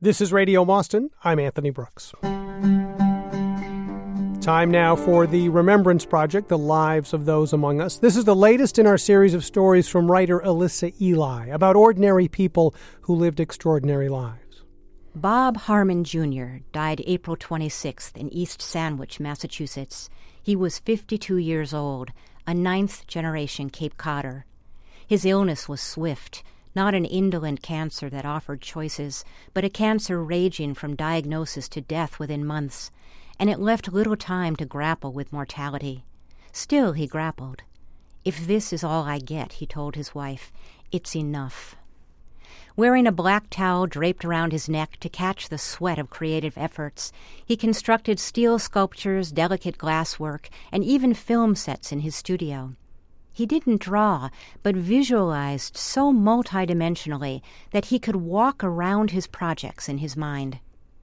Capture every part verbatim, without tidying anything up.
This is Radio Boston. I'm Anthony Brooks. Time now for the Remembrance Project, The Lives of Those Among Us. This is the latest in our series of stories from writer Alyssa Ely about ordinary people who lived extraordinary lives. Bob Harmon Junior died April twenty-sixth in East Sandwich, Massachusetts. He was fifty-two years old, a ninth-generation Cape Codder. His illness was swift, not an indolent cancer that offered choices, but a cancer raging from diagnosis to death within months, and it left little time to grapple with mortality. Still he grappled. "If this is all I get," he told his wife, "it's enough." Wearing a black towel draped around his neck to catch the sweat of creative efforts, he constructed steel sculptures, delicate glasswork, and even film sets in his studio. He didn't draw, but visualized so multidimensionally that he could walk around his projects in his mind.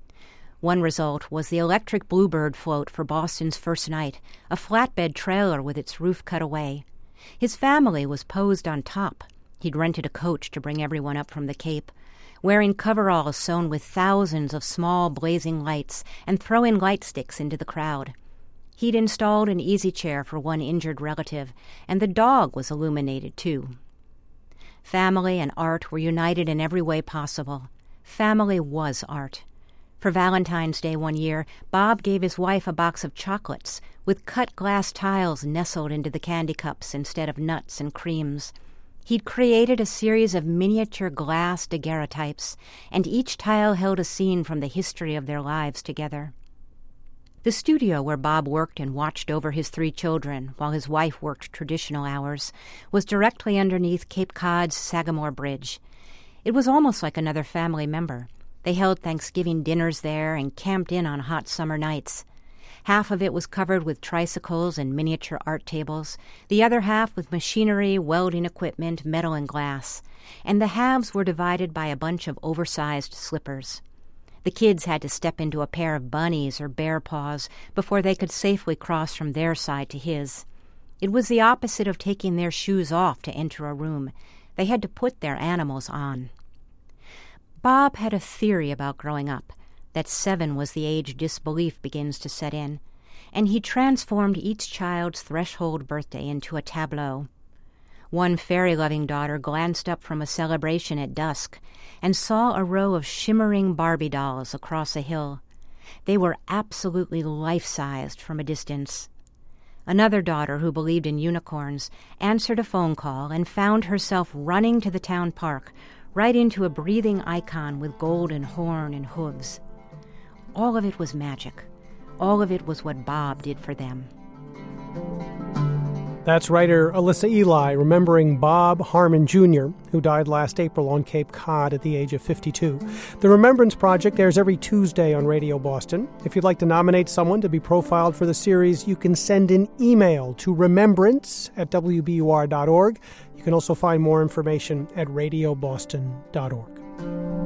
One result was the electric Bluebird float for Boston's first night, a flatbed trailer with its roof cut away. His family was posed on top. He'd rented a coach to bring everyone up from the Cape, wearing coveralls sewn with thousands of small blazing lights and throwing light sticks into the crowd. He'd installed an easy chair for one injured relative, and the dog was illuminated, too. Family and art were united in every way possible. Family was art. For Valentine's Day one year, Bob gave his wife a box of chocolates with cut glass tiles nestled into the candy cups instead of nuts and creams. He'd created a series of miniature glass daguerreotypes, and each tile held a scene from the history of their lives together. The studio where Bob worked and watched over his three children while his wife worked traditional hours was directly underneath Cape Cod's Sagamore Bridge. It was almost like another family member. They held Thanksgiving dinners there and camped in on hot summer nights. Half of it was covered with tricycles and miniature art tables, the other half with machinery, welding equipment, metal and glass, and the halves were divided by a bunch of oversized slippers. The kids had to step into a pair of bunnies or bear paws before they could safely cross from their side to his. It was the opposite of taking their shoes off to enter a room. They had to put their animals on. Bob had a theory about growing up, that seven was the age disbelief begins to set in, and he transformed each child's threshold birthday into a tableau. One fairy-loving daughter glanced up from a celebration at dusk and saw a row of shimmering Barbie dolls across a hill. They were absolutely life-sized from a distance. Another daughter, who believed in unicorns, answered a phone call and found herself running to the town park, right into a breathing icon with golden horn and hooves. All of it was magic. All of it was what Bob did for them. That's writer Alyssa Ely remembering Bob Harmon Junior, who died last April on Cape Cod at the age of fifty-two. The Remembrance Project airs every Tuesday on Radio Boston. If you'd like to nominate someone to be profiled for the series, you can send an email to remembrance at w b u r dot org. You can also find more information at radio boston dot org.